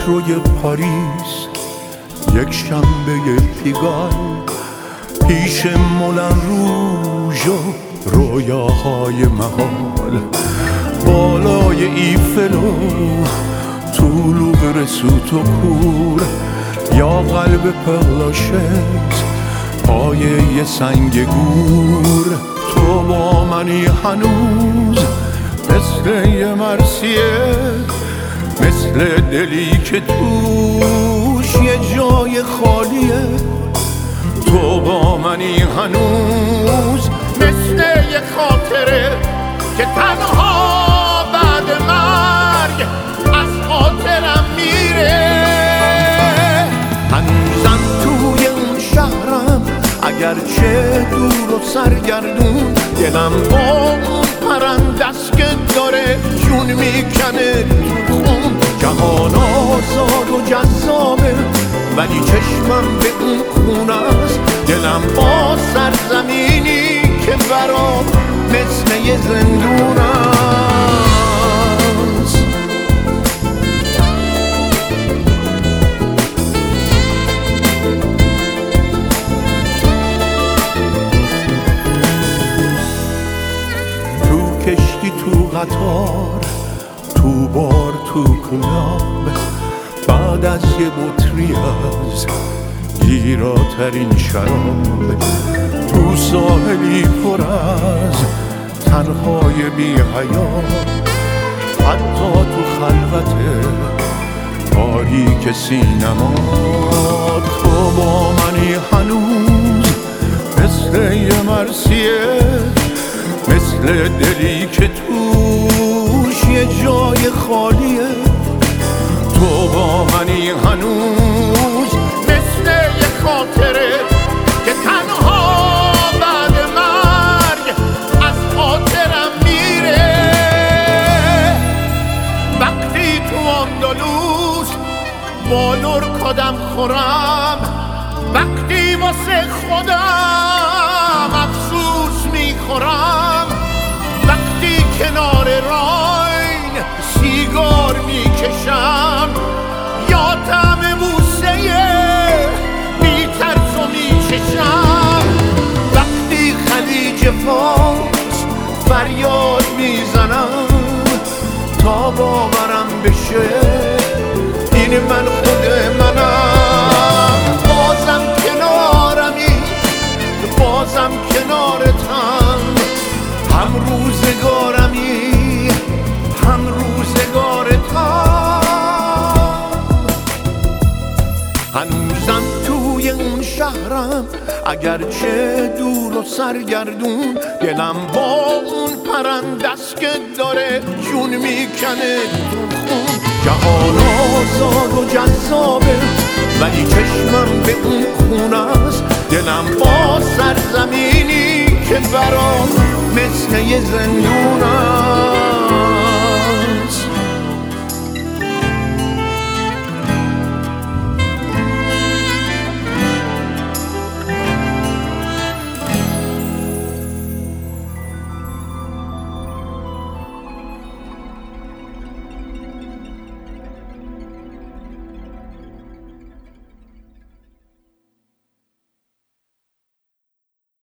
متروی پاریس یک شنبه پیگال پیش مولن روژ و رویاهای محال بالای ایفل و طول رسوت و کور یا قلب پرلاشز پایه سنگ گور تو با منی هنوز مثل یه مرسیه مثل دلی که توش یه جای خالیه تو با منی هنوز مثل یه خاطره که تنها بعد مرگ از خاطرم میره هنوزم توی اون شهرم اگرچه دور و سرگردون دلم با اون پرندست که داره جون میکنه تو خون جهان آزاد و جذابه ولی چشمم به اون خونه است دلم با سرزمینی که برام مثل یه زندون است تو کشتی تو قطار تو بار تو کلاب بعد از یه بطری از گیراترین شراب تو ساحلی پر از تنهای بی حیات حتی تو خلوت تاریک سینما تو با منی هنوز مثل یه مرسیه مثل دلی که توش یه جای خالیه تو با منی هنوز مثل یه خاطره که تنها بعد مرگ از خاطرم میره وقتی تو اندلس با لرکادم خورم وقتی واسه خودم افسوس میخورم وقتی کنار راین سیگار میکشم یا طعم بوسه بی ترس و میچشم وقتی خلیج فارس فریاد میزنم تا باورم بشه این من خود منم بازم کنارمی بازم کنارتم هم روزگارمی هم روزگارتم هنوزم توی اون شهرم اگرچه دور و سرگردون دلم با اون پرندست که داره جون میکنه تو خون جهان آزاد و جذابه ولی چشمم به اون خونه است دلم با سرزمینی که برام مثل یه زندون است